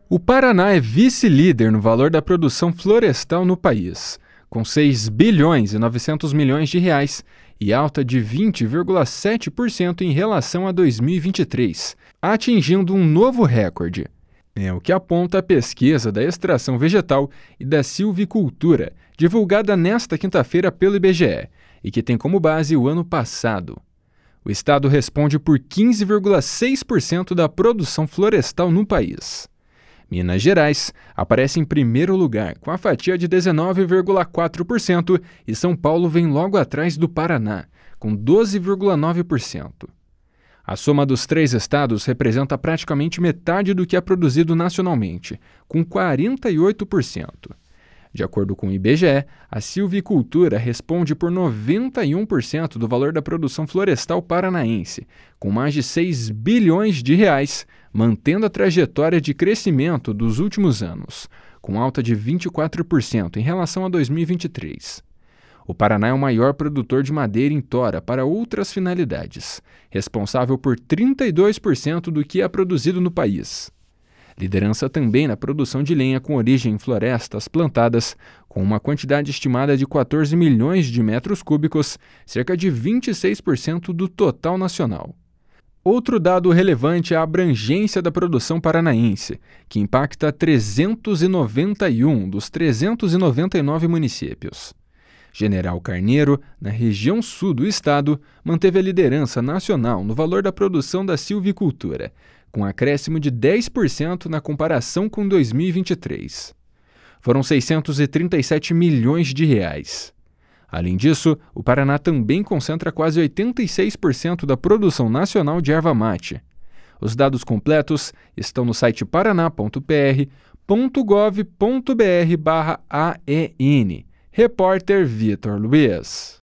O Paraná é vice-líder no valor da produção florestal no país, com 6 bilhões e 900 milhões de reais e alta de 20,7% em relação a 2023, atingindo um novo recorde. É o que aponta a pesquisa da extração vegetal e da silvicultura, divulgada nesta quinta-feira pelo IBGE, e que tem como base o ano passado. O estado responde por 15,6% da produção florestal no país. Minas Gerais aparece em primeiro lugar, com a fatia de 19,4%, e São Paulo vem logo atrás do Paraná, com 12,9%. A soma dos três estados representa praticamente metade do que é produzido nacionalmente, com 48%. De acordo com o IBGE, a silvicultura responde por 91% do valor da produção florestal paranaense, com mais de 6 bilhões de reais, mantendo a trajetória de crescimento dos últimos anos, com alta de 24% em relação a 2023. O Paraná é o maior produtor de madeira em tora para outras finalidades, responsável por 32% do que é produzido no país. Liderança também na produção de lenha com origem em florestas plantadas, com uma quantidade estimada de 14 milhões de metros cúbicos, cerca de 26% do total nacional. Outro dado relevante é a abrangência da produção paranaense, que impacta 391 dos 399 municípios. General Carneiro, na região sul do estado, manteve a liderança nacional no valor da produção da silvicultura, com acréscimo de 10% na comparação com 2023. Foram 637 milhões de reais. Além disso, o Paraná também concentra quase 86% da produção nacional de erva mate. Os dados completos estão no site paraná.pr.gov.br/AEN. Repórter Vitor Luiz.